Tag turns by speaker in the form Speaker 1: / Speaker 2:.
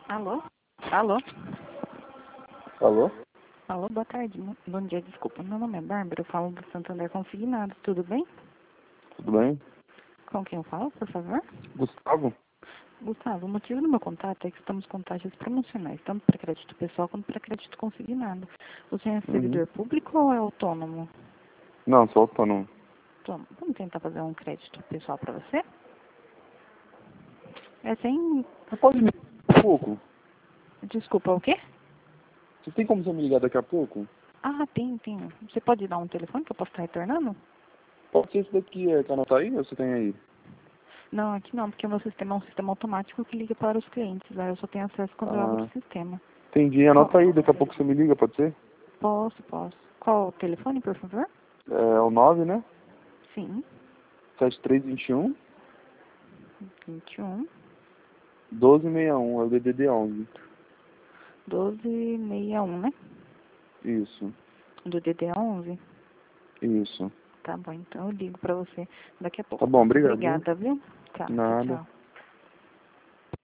Speaker 1: Alô? Alô?
Speaker 2: Alô?
Speaker 1: Alô, boa tarde. Bom dia, desculpa. Meu nome é Bárbara, eu falo do Santander Consignado. Tudo bem?
Speaker 2: Tudo bem?
Speaker 1: Com quem eu falo, por favor?
Speaker 2: Gustavo?
Speaker 1: Gustavo, o motivo do meu contato é que estamos com taxas promocionais, tanto para crédito pessoal quanto para crédito consignado. Você é
Speaker 2: Uhum.
Speaker 1: servidor público ou é autônomo?
Speaker 2: Não, sou autônomo.
Speaker 1: Autônomo. Vamos tentar fazer um crédito pessoal para você? É sem...
Speaker 2: Você pode me ligar daqui a pouco?
Speaker 1: Desculpa, o quê?
Speaker 2: Você tem como você me ligar daqui a pouco?
Speaker 1: Ah, tem. Você pode dar um telefone que eu posso estar retornando?
Speaker 2: Pode ser esse daqui, quer anotar aí ou você tem aí?
Speaker 1: Não, aqui não, porque o meu sistema é um sistema automático que liga para os clientes. Aí eu só tenho acesso quando eu abro
Speaker 2: Ah,
Speaker 1: o sistema.
Speaker 2: entendi.
Speaker 1: Qual?
Speaker 2: Anota aí, daqui a pouco você me liga, pode ser?
Speaker 1: Posso. Qual o telefone, por favor?
Speaker 2: É o 9, né?
Speaker 1: Sim,
Speaker 2: 7321
Speaker 1: 21
Speaker 2: 1261, é o DDD 11.
Speaker 1: 1261, né?
Speaker 2: Isso,
Speaker 1: Do DD11?
Speaker 2: isso.
Speaker 1: Tá bom, então eu ligo pra você daqui a
Speaker 2: Tá
Speaker 1: pouco.
Speaker 2: bom,
Speaker 1: Muito
Speaker 2: obrigado, viu?
Speaker 1: obrigada, viu? Tá,
Speaker 2: Nada.
Speaker 1: tchau.